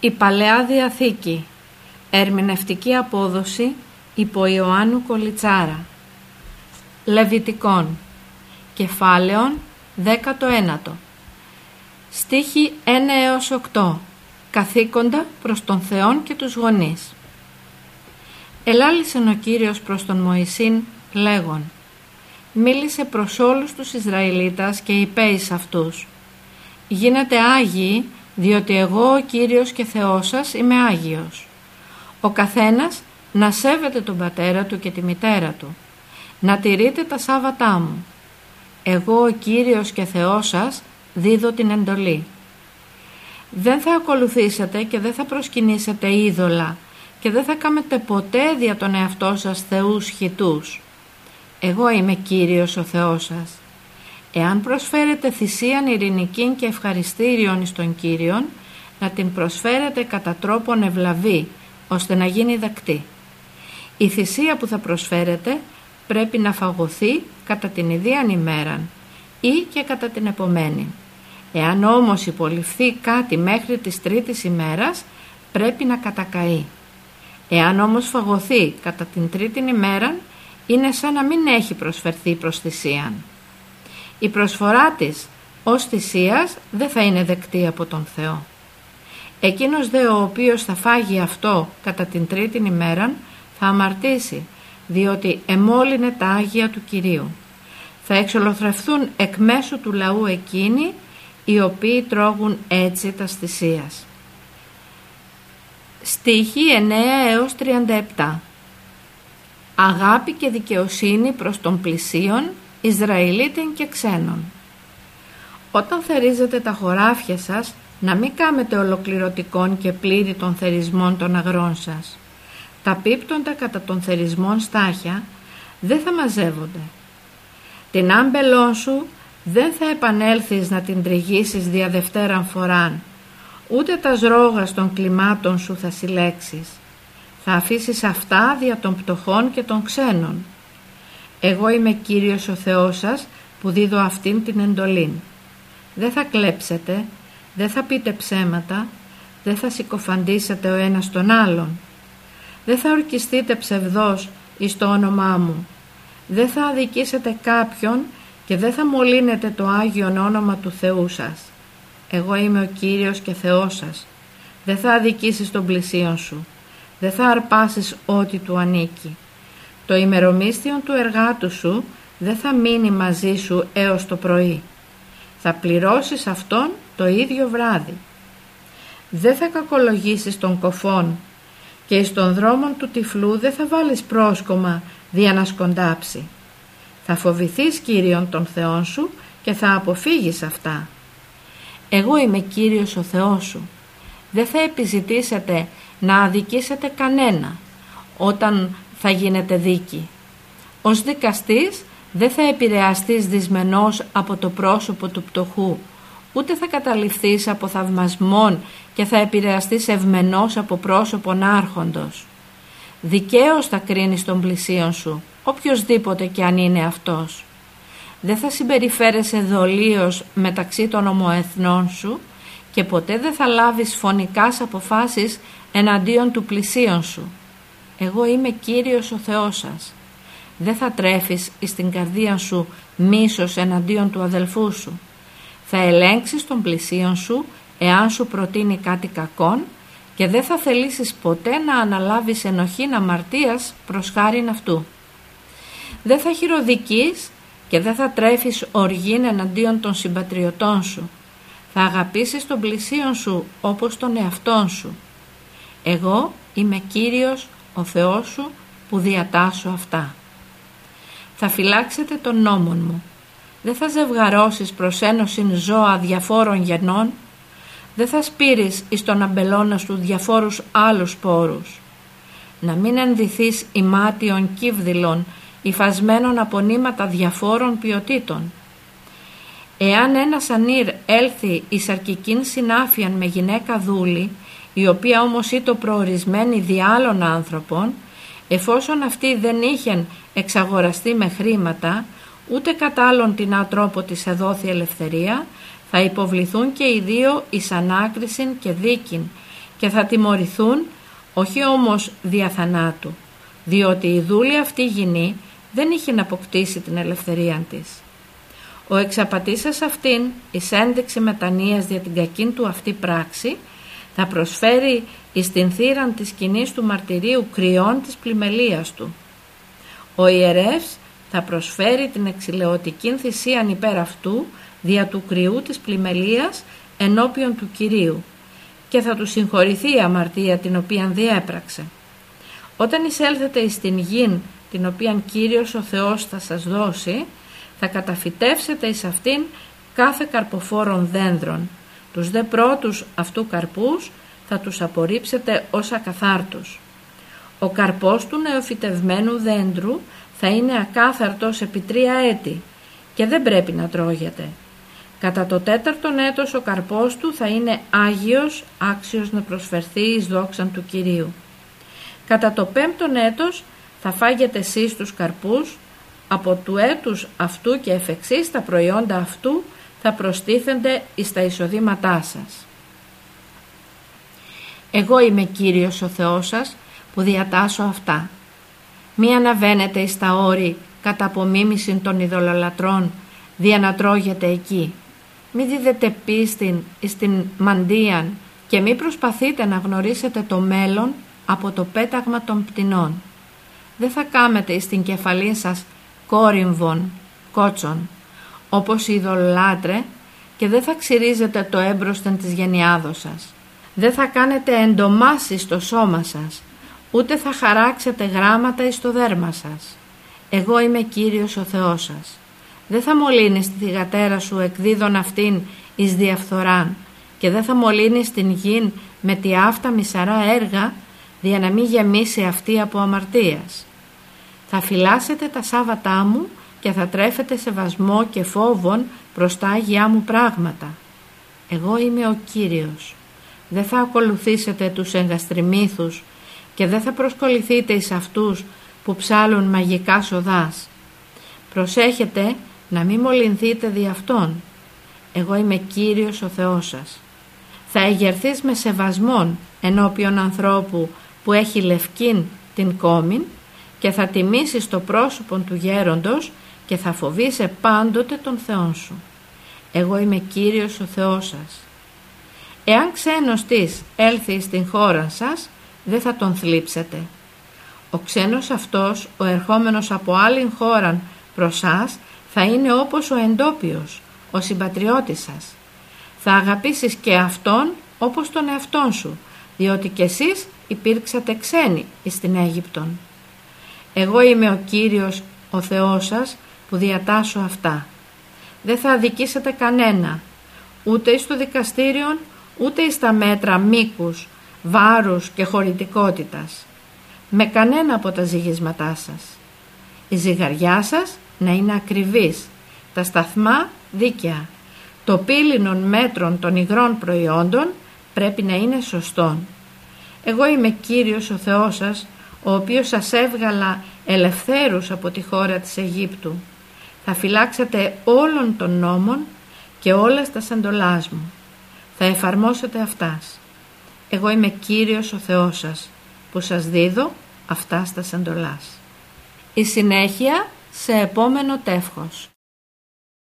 Η Παλαιά Διαθήκη. Ερμηνευτική απόδοση υπό Ιωάννου Κολιτσάρα. Λεβιτικών. Κεφάλαιον 19. Στίχοι 1 έως 8. Καθήκοντα προς τον Θεόν και τους γονείς. Ελάλησεν ο Κύριος προς τον Μωυσήν λέγον: μίλησε προς όλους τους Ισραηλίτας και είπε εις αυτούς: γίνετε Άγιοι, διότι εγώ ο Κύριος και Θεός σας είμαι Άγιος. Ο καθένας να σέβεται τον πατέρα του και τη μητέρα του, να τηρείτε τα Σάββατά μου. Εγώ ο Κύριος και Θεός σας δίδω την εντολή. Δεν θα ακολουθήσετε και δεν θα προσκυνήσετε είδωλα και δεν θα κάνετε ποτέ δια τον εαυτό σας θεούς χιτούς. Εγώ είμαι Κύριος ο Θεός σας. Εάν προσφέρετε θυσίαν ειρηνικήν και ευχαριστήριον εις τον Κύριον, να την προσφέρετε κατά τρόπον ευλαβή, ώστε να γίνει δεκτή. Η θυσία που θα προσφέρετε πρέπει να φαγωθεί κατά την ιδίαν ημέραν ή και κατά την επομένη. Εάν όμως υποληφθεί κάτι μέχρι της τρίτης ημέρας, πρέπει να κατακαεί. Εάν όμως φαγωθεί κατά την τρίτην ημέραν, είναι σαν να μην έχει προσφερθεί προς θυσίαν. Η προσφορά της ως θυσίας δεν θα είναι δεκτή από τον Θεό. Εκείνος δε ο οποίος θα φάγει αυτό κατά την τρίτην ημέραν θα αμαρτήσει, διότι εμόλυνε τα Άγια του Κυρίου. Θα εξολοθρευθούν εκ μέσου του λαού εκείνοι οι οποίοι τρώγουν έτσι τας θυσίας. Στίχοι 9 έως 37. Αγάπη και δικαιοσύνη προς τον πλησίον, Ισραηλίτην και ξένων. Όταν θερίζετε τα χωράφια σας, να μην κάμετε ολοκληρωτικών και πλήρη των θερισμών των αγρών σας. Τα πίπτοντα κατά των θερισμών στάχια δεν θα μαζεύονται. Την άμπελόν σου δεν θα επανέλθεις να την τριγύσεις δια δευτέραν φοράν, ούτε τα ρόγας των κλιμάτων σου θα συλλέξεις. Θα αφήσεις αυτά δια των πτωχών και των ξένων. Εγώ είμαι Κύριος ο Θεός σας που δίδω αυτήν την εντολήν. Δεν θα κλέψετε, δεν θα πείτε ψέματα, δεν θα συκοφαντήσετε ο ένας τον άλλον. Δεν θα ορκιστείτε ψευδός εις το όνομά μου. Δεν θα αδικήσετε κάποιον και δεν θα μολύνετε το Άγιον όνομα του Θεού σας. Εγώ είμαι ο Κύριος και Θεός σας. Δεν θα αδικήσεις τον πλησίον σου. Δεν θα αρπάσεις ό,τι του ανήκει. Το ημερομίσθιον του εργάτου σου δεν θα μείνει μαζί σου έως το πρωί. Θα πληρώσεις αυτόν το ίδιο βράδυ. Δεν θα κακολογήσεις τον κοφόν και εις των δρόμων του τυφλού δεν θα βάλεις πρόσκομα δια να σκοντάψει. Θα φοβηθείς Κύριον τον Θεόν σου και θα αποφύγεις αυτά. Εγώ είμαι Κύριος ο Θεός σου. Δεν θα επιζητήσετε να αδικήσετε κανένα όταν θα γίνετε δίκη. Ως δικαστής δεν θα επηρεαστείς δυσμενώς από το πρόσωπο του πτωχού, ούτε θα καταληφθείς από θαυμασμόν και θα επηρεαστείς ευμενώς από πρόσωπον άρχοντος. Δικαίως θα κρίνεις τον πλησίον σου, οποιοσδήποτε και αν είναι αυτός. Δεν θα συμπεριφέρεσαι δολίως μεταξύ των ομοεθνών σου και ποτέ δεν θα λάβεις φωνικάς αποφάσεις εναντίον του πλησίον σου. Εγώ είμαι Κύριος ο Θεός σας. Δεν θα τρέφεις εις την καρδία σου μίσος εναντίον του αδελφού σου. Θα ελέγξεις τον πλησίον σου εάν σου προτείνει κάτι κακόν και δεν θα θελήσεις ποτέ να αναλάβεις ενοχήν αμαρτίας προς χάριν αυτού. Δεν θα χειροδικείς και δεν θα τρέφεις οργήν εναντίον των συμπατριωτών σου. Θα αγαπήσεις τον πλησίον σου όπως τον εαυτόν σου. Εγώ είμαι Κύριος ο Θεός σου που διατάσσω αυτά. Θα φυλάξετε τον νόμον μου. Δεν θα ζευγαρώσεις προς ένωσιν ζώα διαφόρων γενών. Δεν θα σπείρεις εις τον αμπελώνα σου διαφόρους άλλους σπόρους. Να μην ενδυθείς ημάτιων κύβδηλων υφασμένων από νήματα διαφόρων ποιοτήτων. Εάν ένας ανήρ έλθει εις αρκικήν συνάφιαν με γυναίκα δούλη, η οποία όμως ήτο προορισμένη δι' άλλων άνθρωπων, εφόσον αυτή δεν είχεν εξαγοραστεί με χρήματα, ούτε κατά άλλον την άτροπο της εδόθη ελευθερία, θα υποβληθούν και οι δύο εις ανάκρισιν και δίκην και θα τιμωρηθούν, όχι όμως δια θανάτου, διότι η δούλη αυτή γυνή δεν είχε να αποκτήσει την ελευθερία της. Ο εξαπατήσας αυτήν εις ένδειξη μετανοίας δια την κακήν του αυτή πράξη θα προσφέρει εις την θύραν της σκηνής του μαρτυρίου κρυών της πλημελίας του. Ο ιερεύς θα προσφέρει την εξηλαιωτικήν θυσίαν υπέρ αυτού δια του κρυού της πλημελίας ενώπιον του Κυρίου και θα του συγχωρηθεί η αμαρτία την οποίαν διέπραξε. Όταν εισέλθετε εις την γην την οποίαν Κύριος ο Θεός θα σας δώσει, θα καταφυτεύσετε εις αυτήν κάθε καρποφόρων δένδρων. Τους δε πρώτους αυτού καρπούς θα τους απορρίψετε ως ακαθάρτους. Ο καρπός του νεοφυτευμένου δέντρου θα είναι ακάθαρτος επί 3 έτη και δεν πρέπει να τρώγεται. Κατά το 4ο έτος ο καρπός του θα είναι άγιος, άξιος να προσφερθεί εις δόξαν του Κυρίου. Κατά το 5ο έτος θα φάγετε εσείς τους καρπούς, από του έτους αυτού και εφ' εξής τα προϊόντα αυτού θα προστίθενται εις τα εισοδήματά σας. Εγώ είμαι Κύριος ο Θεός σας που διατάσσω αυτά. Μη αναβαίνετε εις τα όρη κατά απομίμησιν των ειδωλολατρών, δια να τρώγετε εκεί. Μη δίδετε πίστην εις την μαντίαν και μη προσπαθείτε να γνωρίσετε το μέλλον από το πέταγμα των πτηνών. Δεν θα κάμετε εις την κεφαλή σας κόρυμβων, κότσων, όπως οι ειδωλολάτρε, και δεν θα ξυρίζετε το έμπροσθεν της γενιάδος σας. Δεν θα κάνετε εντομάσεις στο σώμα σας, ούτε θα χαράξετε γράμματα εις το δέρμα σας. Εγώ είμαι Κύριος ο Θεός σας. Δεν θα μολύνεις τη θυγατέρα σου εκδίδων αυτήν εις διαφθοράν και δεν θα μολύνεις την γην με τη αυτά μισαρά έργα, δια να μην γεμίσει αυτή από αμαρτίας. Θα φυλάσσετε τα Σάββατά μου και θα τρέφετε σεβασμό και φόβον προς τα Άγιά μου πράγματα. Εγώ είμαι ο Κύριος. Δεν θα ακολουθήσετε τους εγκαστριμήθους και δεν θα προσκοληθείτε εις αυτούς που ψάλουν μαγικά σοδάς. Προσέχετε να μην μολυνθείτε δι' αυτόν. Εγώ είμαι Κύριος ο Θεός σας. Θα εγερθείς με σεβασμόν ενώπιον ανθρώπου που έχει λευκήν την κόμην και θα τιμήσεις το πρόσωπο του γέροντος και θα φοβείσαι πάντοτε τον Θεόν σου. Εγώ είμαι Κύριος ο Θεός σας. Εάν ξένος της έλθει στην χώρα σας, δεν θα τον θλίψετε. Ο ξένος αυτός, ο ερχόμενος από άλλη χώρα προς σας, θα είναι όπως ο εντόπιος, ο συμπατριώτης σας. Θα αγαπήσεις και αυτόν όπως τον εαυτόν σου, διότι κι εσείς υπήρξατε ξένοι εις την Αίγυπτον. Εγώ είμαι ο Κύριος ο Θεός σας που διατάσσω αυτά. Δεν θα αδικήσετε κανένα, ούτε εις το δικαστήριον, ούτε εις τα μέτρα μήκους, βάρους και χωρητικότητας, με κανένα από τα ζυγίσματά σας. Η ζυγαριά σας να είναι ακριβής, τα σταθμά δίκαια, το πύληνον μέτρων των υγρών προϊόντων πρέπει να είναι σωστόν. Εγώ είμαι Κύριος ο Θεός σας, ο οποίος σας έβγαλα ελευθέρους από τη χώρα της Αιγύπτου. Θα φυλάξετε όλων των νόμων και όλες τα εντολάς μου. Θα εφαρμόσετε αυτάς. Εγώ είμαι Κύριος ο Θεός σας, που σας δίδω αυτάς τα εντολάς. Η συνέχεια σε επόμενο τεύχος.